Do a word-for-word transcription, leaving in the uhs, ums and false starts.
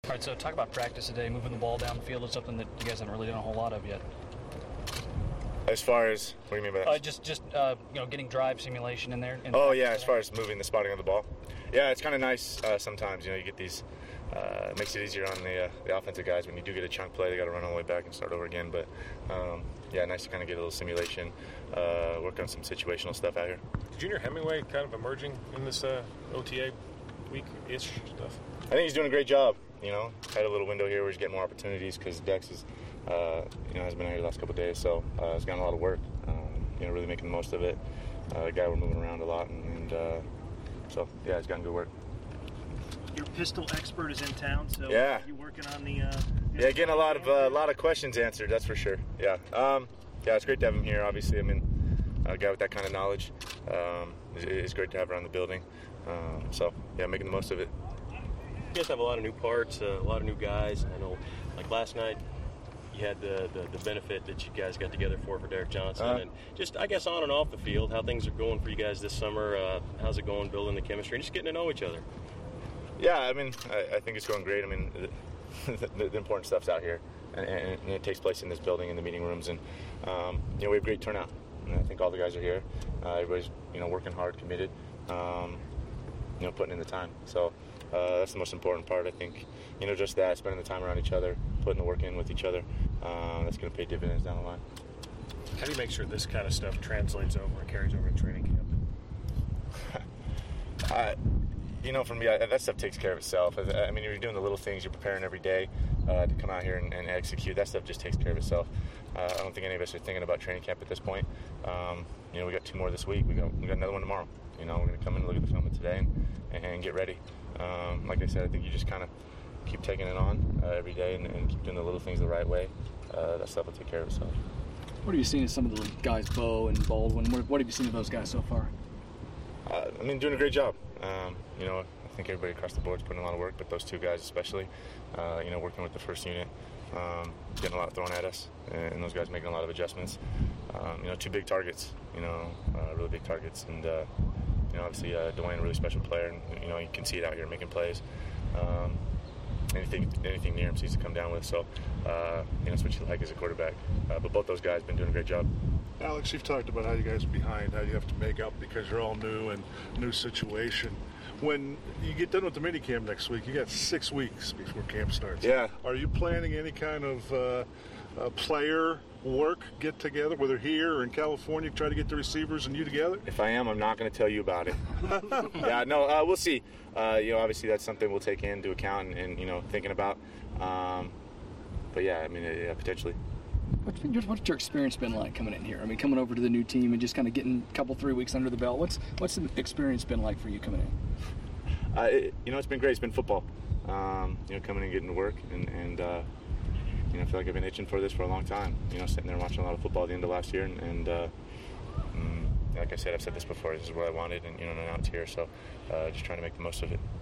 All right, so talk about practice today. Moving the ball down the field is something that you guys haven't really done a whole lot of yet. As far as, what do you mean by that? Uh, just, just uh, you know, getting drive simulation in there. In oh, yeah, as far as moving the spotting of the ball. Yeah, it's kind of nice uh, sometimes. You know, you get these, uh, it makes it easier on the, uh, the offensive guys. When you do get a chunk play, they got to run all the way back and start over again. But, um, yeah, nice to kind of get a little simulation, uh, work on some situational stuff out here. Junior Hemingway kind of emerging in this uh, O T A week-ish stuff? I think he's doing a great job. You know, had a little window here where he's getting more opportunities because Dex is, uh, you know, has been out here the last couple of days, so uh, he's gotten a lot of work. Um, you know, really making the most of it. Uh, a guy we're moving around a lot, and, and uh, so yeah, he's gotten good work. Your pistol expert is in town, so yeah, are you working on the? Uh, yeah, getting a lot of a uh, lot of questions answered. That's for sure. Yeah, um, yeah, it's great to have him here. Obviously, I mean, a guy with that kind of knowledge um, is, is great to have around the building. Um, so yeah, making the most of it. You guys have a lot of new parts, uh, a lot of new guys. I know, like last night, you had the, the, the benefit that you guys got together for for Derek Johnson. Uh-huh. And just, I guess, on and off the field, how things are going for you guys this summer. Uh, how's it going building the chemistry and just getting to know each other? Yeah, I mean, I, I think it's going great. I mean, the, the, the important stuff's out here, and, and it takes place in this building, in the meeting rooms. And, um, you know, we have great turnout. And I think all the guys are here. Uh, everybody's, you know, working hard, committed, um, you know, putting in the time. So, Uh, that's the most important part, I think. You know, just that, spending the time around each other, putting the work in with each other, uh, that's going to pay dividends down the line. How do you make sure this kind of stuff translates over and carries over in training camp? I, you know, for me, I, that stuff takes care of itself. I, I mean, you're doing the little things, you're preparing every day uh, to come out here and, and execute. That stuff just takes care of itself. Uh, I don't think any of us are thinking about training camp at this point. Um, you know, we got two more this week. We got we got another one tomorrow. You know, we're going to come in and look at the film of today and, and get ready. Um, like I said, I think you just kind of keep taking it on uh, every day and, and keep doing the little things the right way. Uh, that stuff will take care of itself. What have you seen of some of the guys, Bo and Baldwin? What, what have you seen of those guys so far? Uh, I mean, doing a great job. Um, you know, I think everybody across the board is putting a lot of work, but those two guys especially, uh, you know, working with the first unit, um, getting a lot thrown at us, and those guys making a lot of adjustments. Um, you know, two big targets, you know, uh, really big targets. And, uh, you know, obviously, uh, Dwayne, a really special player, and, you know, you can see it out here making plays. Um, anything anything near him seems to come down with. So, uh, you know, that's what you like as a quarterback. Uh, but both those guys have been doing a great job. Alex, you've talked about how you guys are behind, how you have to make up because you're all new and new situation. When you get done with the minicamp next week, you got six weeks before camp starts. Yeah. Are you planning any kind of uh, uh, player work get together, whether here or in California, try to get the receivers and you together? If I am, I'm not going to tell you about it. yeah, no, uh, we'll see. Uh, you know, obviously that's something we'll take into account and, and you know, thinking about. Um, but yeah, I mean, uh, yeah, potentially. What's, been your, what's your experience been like coming in here? I mean, coming over to the new team and just kind of getting a couple, three weeks under the belt. What's what's the experience been like for you coming in? Uh, it, you know, it's been great. It's been football. Um, you know, coming and getting to work, and, and uh, you know, I feel like I've been itching for this for a long time. You know, sitting there watching a lot of football at the end of last year, and, and uh, mm, like I said, I've said this before. This is what I wanted, and you know, now it's here. So, uh, just trying to make the most of it.